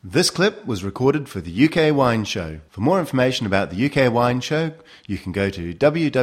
This clip was recorded for the UK Wine Show. For more information about the UK Wine Show, you can go to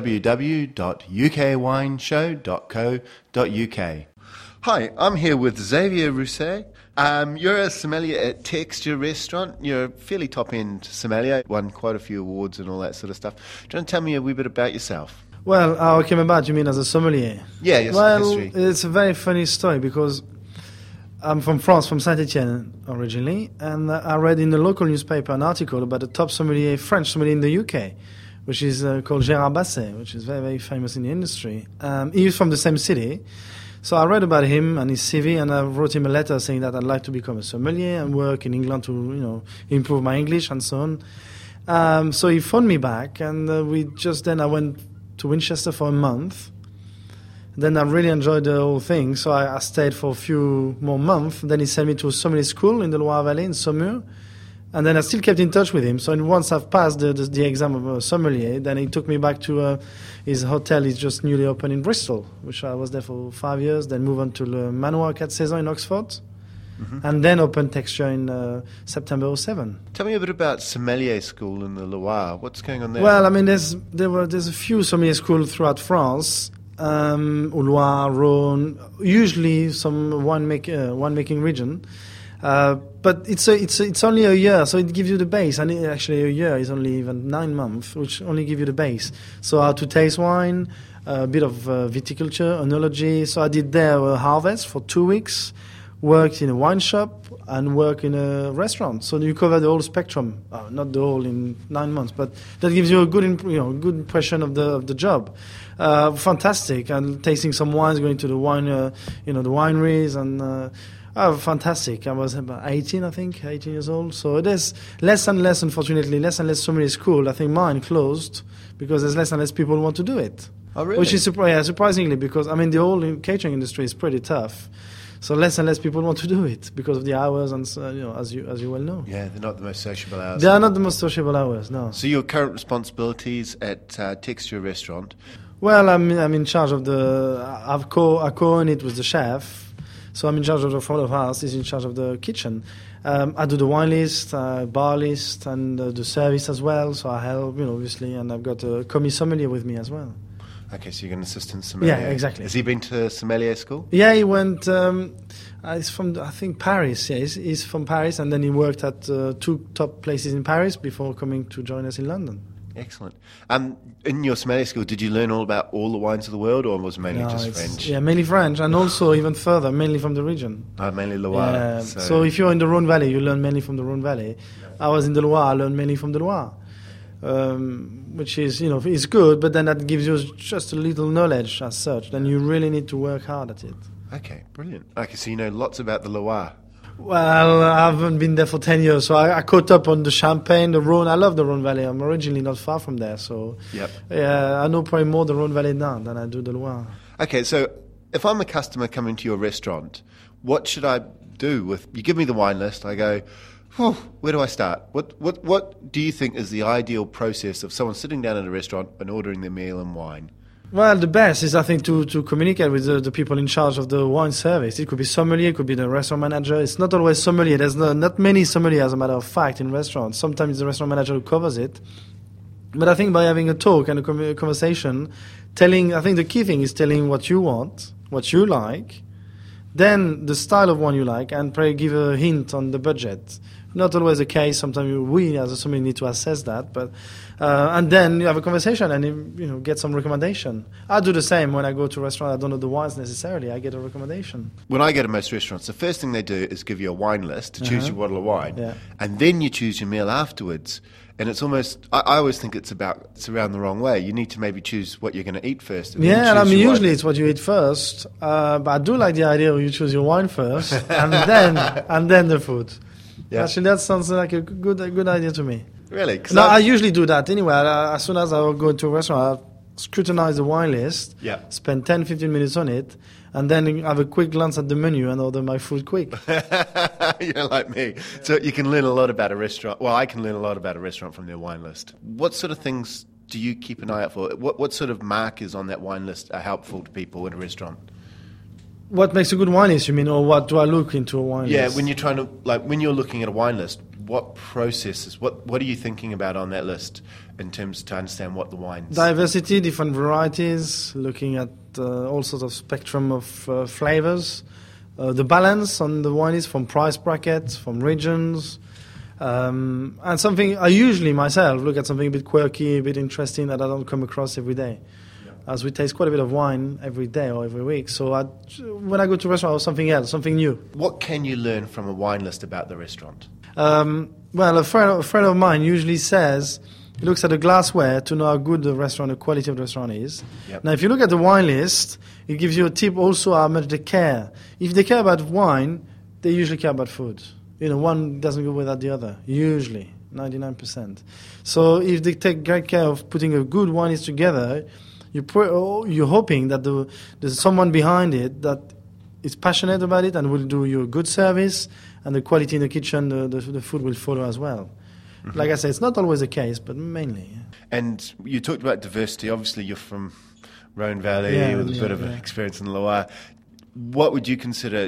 www.ukwineshow.co.uk. Hi, I'm here with Xavier Rousset. You're a sommelier at Texture Restaurant. You're a fairly top-end sommelier, won quite a few awards and all that sort of stuff. Do you want to tell me a wee bit about yourself? Well, how I came about, you mean as a sommelier? Yeah, yes, history. It's a very funny story because I'm from France, from Saint-Etienne originally, and I read in the local newspaper an article about a top sommelier, French sommelier in the UK, which is called Gérard Basset, which is very, very famous in the industry. He's from the same city. So I read about him and his CV, and I wrote him a letter saying that I'd like to become a sommelier and work in England to, improve my English and so on. So he phoned me back, and I went to Winchester for a month. Then I really enjoyed the whole thing, so I stayed for a few more months. Then he sent me to a sommelier school in the Loire Valley, in Saumur. And then I still kept in touch with him. So once I've passed the exam of a sommelier, then he took me back to his hotel. He's just newly opened in Bristol, which I was there for 5 years. Then moved on to Le Manoir 4 Saisons in Oxford. Mm-hmm. And then opened Texture in September 2007. Tell me a bit about sommelier school in the Loire. What's going on there? Well, I mean, there's a few sommelier schools throughout France. Loire, Rhône, usually some winemaking region. But it's only a year, so it gives you the base. And actually a year is only even 9 months, which only give you the base. So how to taste wine, a bit of viticulture, enology. So I did there a harvest for 2 weeks, worked in a wine shop and worked in a restaurant. So you cover the whole spectrum, not the whole in 9 months, but that gives you a good impression of the job. Fantastic, and tasting some wines, going to the wine, the wineries and. Fantastic. I was about 18 years old. So there's less and less, unfortunately, less and less sommelier school. I think mine closed because there's less and less people who want to do it. Oh, really? Which is surprisingly, because, I mean, the whole catering industry is pretty tough. So less and less people want to do it because of the hours and, as you well know. Yeah, they're not the most sociable hours. They are not the most sociable hours, no. So your current responsibilities at Texture Restaurant? Well, I'm in charge of I co-own it with the chef. So I'm in charge of the front of house. He's in charge of the kitchen. I do the wine list, bar list, and the service as well. So I help, obviously, and I've got a commis sommelier with me as well. Okay, so you're an assistant sommelier. Yeah, exactly. Has he been to sommelier school? Yeah, he went. He's from, I think, Paris. Yeah, he's from Paris, and then he worked at 2 top places in Paris before coming to join us in London. Excellent. In your sommelier school, did you learn all about all the wines of the world, or was it mainly just French? Yeah, mainly French, and also even further, mainly from the region. Mainly Loire. Yeah. So if you're in the Rhône Valley, you learn mainly from the Rhône Valley. I was in the Loire, I learned mainly from the Loire, which is, is good, but then that gives you just a little knowledge as such. Then you really need to work hard at it. Okay, brilliant. Okay, so you know lots about the Loire. Well, I haven't been there for 10 years, so I caught up on the Champagne, the Rhône. I love the Rhône Valley. I'm originally not far from there, so I know probably more the Rhône Valley now than I do the Loire. Okay, so if I'm a customer coming to your restaurant, what should I do? You give me the wine list, I go, where do I start? What do you think is the ideal process of someone sitting down at a restaurant and ordering their meal and wine? Well, the best is, I think, to communicate with the people in charge of the wine service. It could be sommelier, it could be the restaurant manager. It's not always sommelier. There's not many sommeliers, as a matter of fact, in restaurants. Sometimes it's the restaurant manager who covers it. But I think by having a talk and a conversation, I think the key thing is telling what you want, what you like, then the style of wine you like, and probably give a hint on the budget. Not always the case. Sometimes we, as a sommelier, need to assess that. But and then you have a conversation and get some recommendation. I do the same when I go to a restaurant. I don't know the wines necessarily. I get a recommendation. When I go to most restaurants, the first thing they do is give you a wine list to choose your bottle of wine, and then you choose your meal afterwards. And it's almost, I always think it's around the wrong way. You need to maybe choose what you're going to eat first. And usually it's what you eat first. But I do like the idea of you choose your wine first and then the food. Yeah. Actually, that sounds like a good idea to me. Really? No, I usually do that anyway. As soon as I go to a restaurant, I scrutinize the wine list, spend 10-15 minutes on it, and then have a quick glance at the menu and order my food quick. You're like me. So you can learn a lot about a restaurant. Well, I can learn a lot about a restaurant from their wine list. What sort of things do you keep an eye out for? What sort of markers on that wine list are helpful to people in a restaurant? What makes a good wine list, you mean, or what do I look into a wine list? Yeah, when you're trying to, like, when you're looking at a wine list, what processes, what are you thinking about on that list in terms to understand what the wines? Diversity, different varieties, looking at all sorts of spectrum of flavors, the balance on the wine list from price brackets, from regions, and something I usually myself look at something a bit quirky, a bit interesting that I don't come across every day. As we taste quite a bit of wine every day or every week. So when I go to a restaurant, I have something else, something new. What can you learn from a wine list about the restaurant? Well, a friend of mine usually says he looks at the glassware to know how good the restaurant, the quality of the restaurant is. Yep. Now, if you look at the wine list, it gives you a tip also how much they care. If they care about wine, they usually care about food. One doesn't go without the other, usually, 99%. So if they take great care of putting a good wine list together, you're hoping that there's someone behind it that is passionate about it and will do you a good service, and the quality in the kitchen, the food will follow as well. Mm-hmm. Like I say, it's not always the case, but mainly. Yeah. And you talked about diversity. Obviously, you're from Rhone Valley with a bit of experience in the Loire. What would you consider,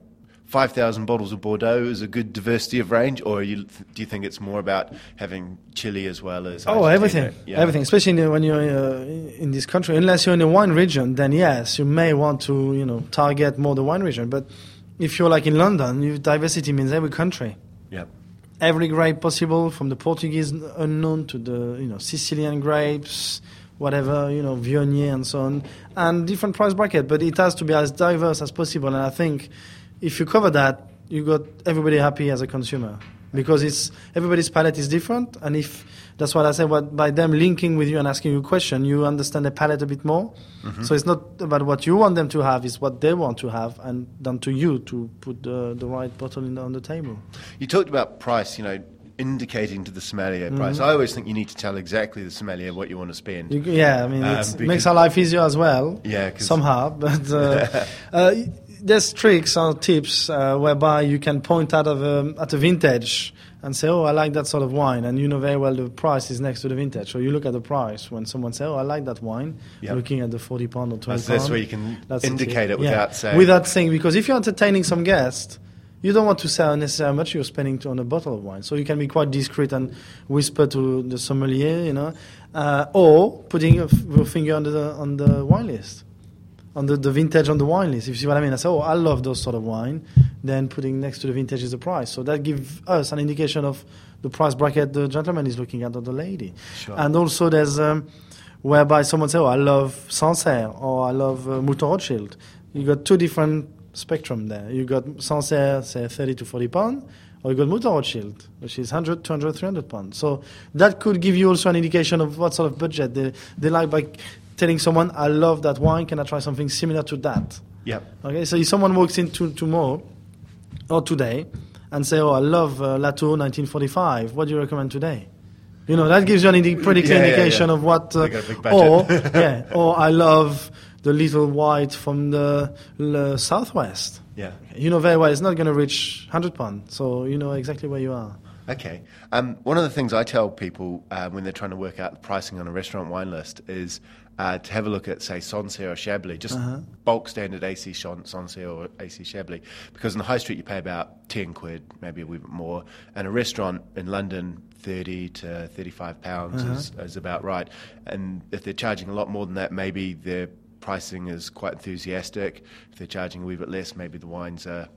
5,000 bottles of Bordeaux is a good diversity of range, or do you think it's more about having Chile as well as everything, everything, especially when you're in this country. Unless you're in a wine region, then yes, you may want to target more the wine region. But if you're like in London, diversity means every country. Yeah. Every grape possible, from the Portuguese unknown to the Sicilian grapes, whatever, Viognier and so on, and different price bracket. But it has to be as diverse as possible, and I think if you cover that, you got everybody happy as a consumer, because everybody's palate is different, and if that's what I say. By them linking with you and asking you a question, you understand the palate a bit more. Mm-hmm. So it's not about what you want them to have; it's what they want to have, and down to you to put the right bottle on the table. You talked about price, indicating to the sommelier price. I always think you need to tell exactly the sommelier what you want to spend. It makes our life easier as well. Yeah, somehow, but. There's tricks or tips whereby you can point out at a vintage and say, I like that sort of wine, and you know very well the price is next to the vintage. So you look at the price when someone says, I like that wine, looking at the 40 pound or 20 pound. That's where you can indicate it without saying. Without saying, because if you're entertaining some guest, you don't want to say unnecessarily how much you're spending on a bottle of wine. So you can be quite discreet and whisper to the sommelier, or putting your finger on the wine list. On the vintage on the wine list, if you see what I mean. I say, I love those sort of wine. Then putting next to the vintage is the price. So that gives us an indication of the price bracket the gentleman is looking at or the lady. Sure. And also there's whereby someone says, I love Sancerre or I love Mouton Rothschild. You got two different spectrum there. You got Sancerre, say 30 to 40 pounds, or you got Mouton Rothschild, which is 100, 200, 300 pounds. So that could give you also an indication of what sort of budget they like by telling someone, I love that wine, can I try something similar to that? Yeah. Okay, so if someone walks in tomorrow or today and say, I love Latour 1945, what do you recommend today? That gives you a pretty clear indication of what... they got a big budget. or I love the little white from the southwest. Yeah. You know very well it's not going to reach £100, so you know exactly where you are. Okay. One of the things I tell people when they're trying to work out the pricing on a restaurant wine list is to have a look at, say, Sancerre or Chablis, just bulk standard AC Sancerre or AC Chablis, because in the high street you pay about 10 quid, maybe a wee bit more, and a restaurant in London, 30 to 35 pounds is about right. And if they're charging a lot more than that, maybe their pricing is quite enthusiastic. If they're charging a wee bit less, maybe the wines are...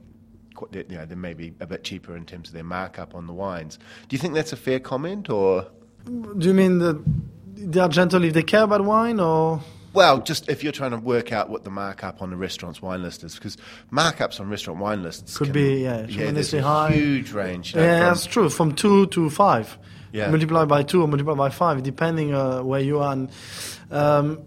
they may be a bit cheaper in terms of their markup on the wines. Do you think that's a fair comment, or...? Do you mean that they are gentle if they care about wine, or...? Well, just if you're trying to work out what the markup on the restaurant's wine list is, because markups on restaurant wine lists could be there's a high. Huge range. That's true, from 2 to 5. Yeah. Multiply by 2 or multiply by 5, depending where you are. And,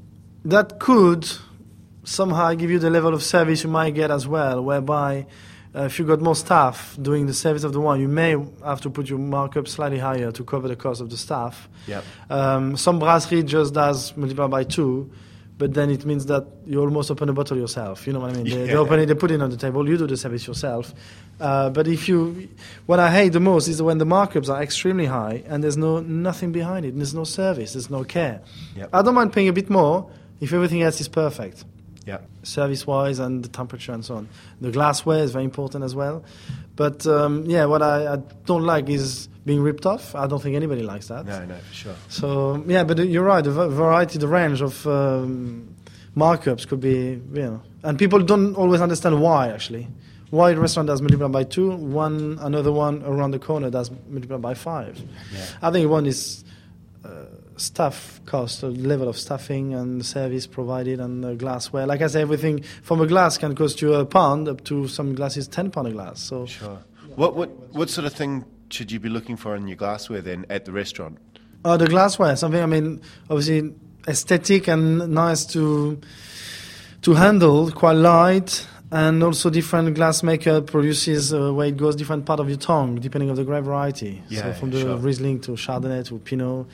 that could somehow give you the level of service you might get as well, whereby if you got more staff doing the service of the wine, you may have to put your markup slightly higher to cover the cost of the staff. Yep. Some brasserie just does multiply by 2, but then it means that you almost open a bottle yourself. You know what I mean? They open it, they put it on the table, you do the service yourself. But what I hate the most is when the markups are extremely high and there's nothing behind it, there's no service, there's no care. Yep. I don't mind paying a bit more if everything else is perfect. Yeah. service-wise and the temperature and so on. The glassware is very important as well. But what I don't like is being ripped off. I don't think anybody likes that. No, for sure. So, but you're right, the variety, the range of markups could be, and people don't always understand why, actually. Why a restaurant does multiply by 2, another one around the corner does multiply by 5. Yeah. I think one is staff cost, the level of staffing and service provided and the glassware. Like I say, everything from a glass can cost you £1 up to some glasses £10 a glass. So sure. What sort of thing should you be looking for in your glassware then at the restaurant? The glassware, something, obviously aesthetic and nice to handle, quite light. And also different glassmaker produces where it goes different part of your tongue, depending on the grape variety. Yeah, so from the sure. Riesling to Chardonnay to Pinot.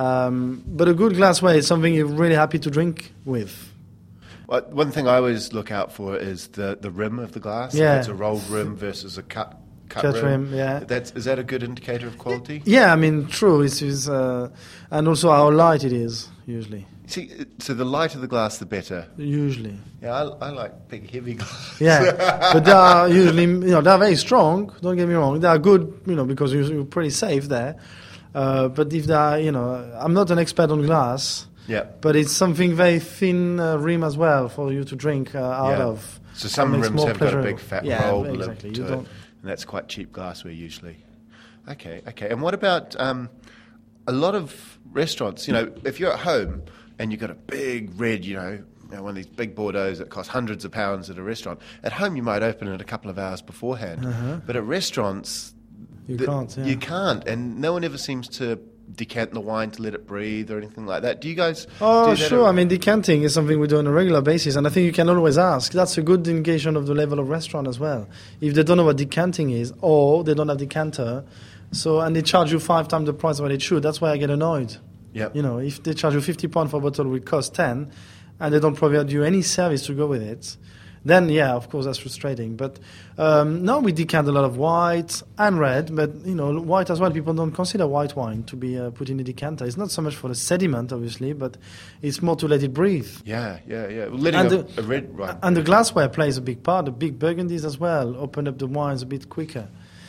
But a good glassware is something you're really happy to drink with. Well, one thing I always look out for is the rim of the glass. Yeah. If it's a rolled rim versus a cut rim, yeah. Is that a good indicator of quality? Yeah, true. It is, and also how light it is, usually. See, so the lighter the glass, the better. Usually. Yeah, I like big, heavy glass. Yeah, but they are usually, they're very strong. Don't get me wrong. They are good, because you're pretty safe there. But if they are, I'm not an expert on glass. Yeah. But it's something very thin rim as well for you to drink out of. So some makes rims more have got a pleasurable. big fat Yeah, rolled exactly. lip You to it, don't- and that's quite cheap glassware usually. Okay. And what about a lot of restaurants? If you're at home and you've got a big red, one of these big Bordeaux that cost hundreds of pounds at a restaurant. At home, you might open it a couple of hours beforehand, but at restaurants, You can't. Yeah. You can't, and no one ever seems to decant the wine to let it breathe or anything like that. Do you guys? Oh, do that sure. Decanting is something we do on a regular basis, and I think you can always ask. That's a good indication of the level of restaurant as well. If they don't know what decanting is, or they don't have decanter, and they charge you 5 times the price of what it should, that's why I get annoyed. Yep. If they charge you £50 for a bottle, which costs 10, and they don't provide you any service to go with it, then of course that's frustrating. But now we decant a lot of white and red, but white as well. People don't consider white wine to be put in a decanter. It's not so much for the sediment, obviously, but it's more to let it breathe. Yeah. Well, letting a red wine. And the glassware plays a big part. The big Burgundies as well open up the wines a bit quicker.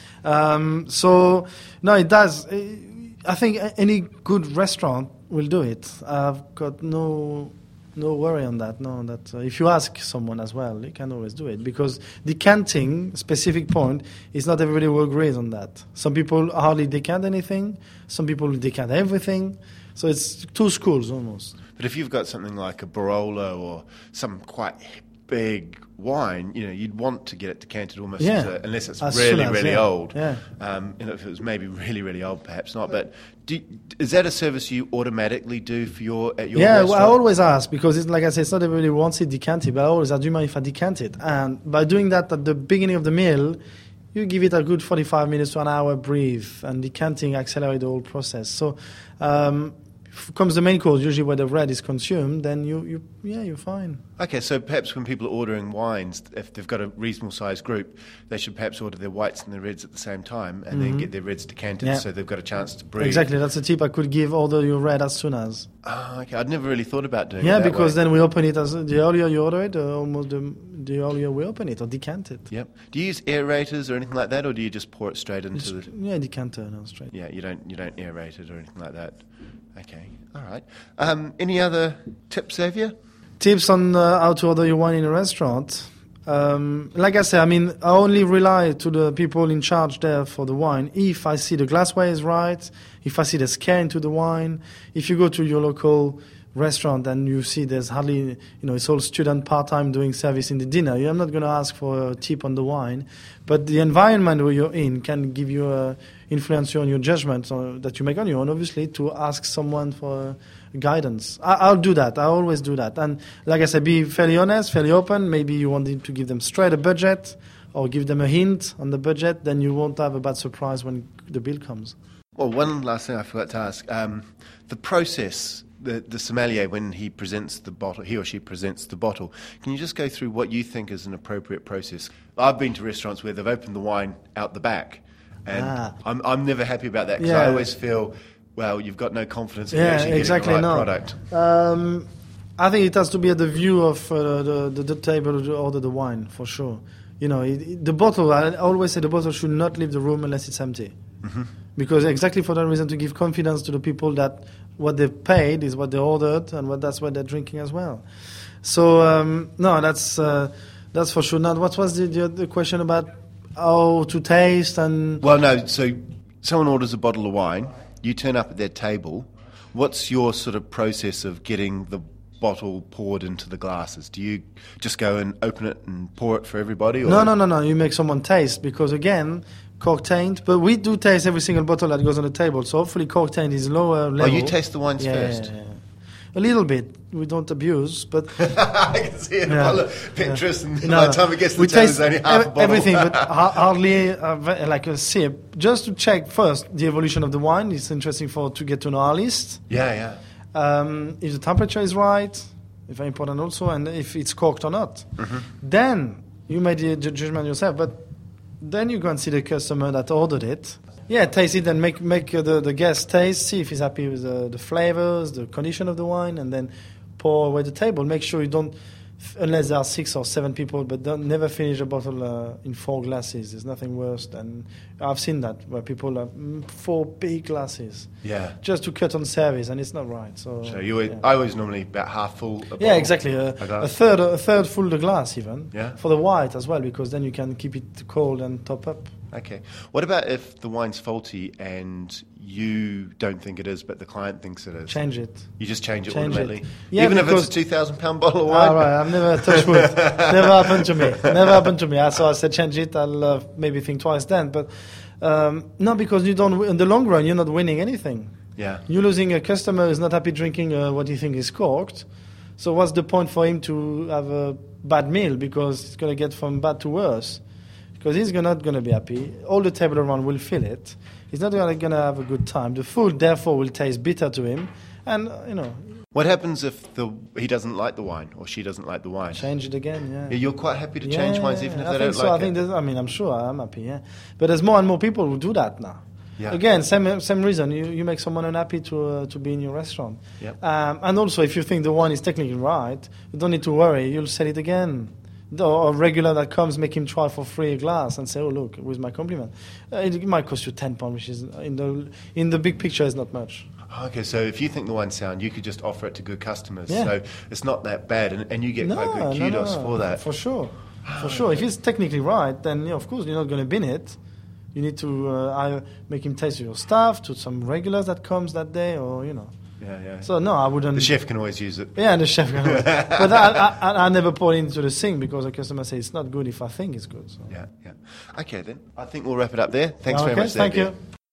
So no, it does. I think any good restaurant will do it. I've got no worry on that. No, that if you ask someone as well, they can always do it, because decanting, specific point, is not everybody will agree on that. Some people hardly decant anything. Some people decant everything. So it's two schools almost. But if you've got something like a Barolo or some quite big wine, you'd want to get it decanted almost unless it's really old. Yeah. If it was maybe really, really old, perhaps not. But is that a service you automatically do at your restaurant? Well, I always ask, because it's like I said, it's not everybody wants it decanted, but I always ask, do you mind if I decant it? And by doing that at the beginning of the meal, you give it a good 45 minutes to an hour breathe, and decanting accelerates the whole process. So comes the main course, usually where the red is consumed, then you're fine. Okay, so perhaps when people are ordering wines, if they've got a reasonable sized group, they should perhaps order their whites and their reds at the same time, and then get their reds decanted so they've got a chance to breathe. Exactly, that's a tip I could give, although you red as soon as. Oh, okay, I'd never really thought about doing it that because way. then we open it, as the earlier you order it, the earlier we open it or decant it. Yep. Do you use aerators or anything like that, or do you just pour it straight into the... Yeah, decanter, no, straight. Yeah, you don't aerate it or anything like that. Okay, all right. Any other tips, Xavier? Tips on how to order your wine in a restaurant. Like I said, I only rely to the people in charge there for the wine. If I see the glassware is right, if I see the scale into the wine, if you go to your local restaurant and you see there's hardly, it's all student part-time doing service in the dinner, I'm not going to ask for a tip on the wine, but the environment where you're in can give you influence on your judgment that you make on your own, obviously, to ask someone for guidance. I'll do that. I always do that. And like I said, be fairly honest, fairly open. Maybe you want to give them straight a budget or give them a hint on the budget, then you won't have a bad surprise when the bill comes. Well, one last thing I forgot to ask. The process, the sommelier, when he presents the bottle, he or she presents the bottle, can you just go through what you think is an appropriate process? I've been to restaurants where they've opened the wine out the back, and I'm never happy about that, because I always feel, well, you've got no confidence in you actually getting the right product. I think it has to be at the view of the table to order the wine, for sure. You know, the bottle, I always say the bottle should not leave the room unless it's empty. Mm-hmm. Because exactly for that reason, to give confidence to the people that what they've paid is what they ordered and that's what they're drinking as well. So, no, that's for sure. Now, what was the question about how to taste and... Well, no, so someone orders a bottle of wine, you turn up at their table. What's your sort of process of getting the bottle poured into the glasses? Do you just go and open it and pour it for everybody? Or? No. You make someone taste because, again, cork-tained. But we do taste every single bottle that goes on the table. So hopefully cork-tained is lower level. Oh, you taste the wines first? Yeah. A little bit. We don't abuse, but... I can see it. Pinterest, and by the time it gets to the table, it's only half a bottle. Everything, but hardly like a sip. Just to check first the evolution of the wine. It's interesting to get to know our list. Yeah. If the temperature is right, it's very important also, and if it's corked or not. Mm-hmm. Then you make the judgment yourself, but then you go and see the customer that ordered it. Yeah, taste it and make the guest taste, see if he's happy with the flavors, the condition of the wine, and then pour away the table. Make sure you don't, unless there are 6 or 7 people, but don't never finish a bottle in 4 glasses. There's nothing worse than... I've seen that, where people have 4 big glasses. Yeah. Just to cut on service, and it's not right. So I always normally about half full. Yeah, exactly. A third full the glass even. Yeah. For the white as well, because then you can keep it cold and top up. Okay. What about if the wine's faulty and you don't think it is, but the client thinks it is? Change it. You just change it automatically? Yeah, even if it's a £2,000 bottle of wine? Right, I've never touched wood. Never happened to me. So I said change it. I'll maybe think twice then. But no, because you don't. In the long run, you're not winning anything. Yeah. You're losing a customer who's not happy drinking what you think is corked. So what's the point for him to have a bad meal because it's going to get from bad to worse? Because he's not going to be happy. All the table around will feel it. He's not going to have a good time. The food, therefore, will taste bitter to him. And, What happens if he doesn't like the wine or she doesn't like the wine? Change it again, yeah. You're quite happy to change wines even if they don't so. like it? I'm sure I'm happy, yeah. But there's more and more people who do that now. Yeah. Again, same reason. You make someone unhappy to be in your restaurant. Yep. And also, if you think the wine is technically right, you don't need to worry. You'll sell it again. Or a regular that comes, make him try for free a glass and say, "Oh, look, with my compliment." It might cost you £10, which is in the big picture is not much. Okay, so if you think the wine's sound, you could just offer it to good customers. Yeah. So it's not that bad, and you get quite good kudos for that. For sure. If it's technically right, then of course you're not going to bin it. You need to make him taste your stuff to some regulars that comes that day, or Yeah. So no, I wouldn't. The chef can always use it. Yeah, the chef can always. But I never pour it into the sink because the customer says it's not good if I think it's good. So. Yeah. Okay, then. I think we'll wrap it up there. Thanks very much. Thank you.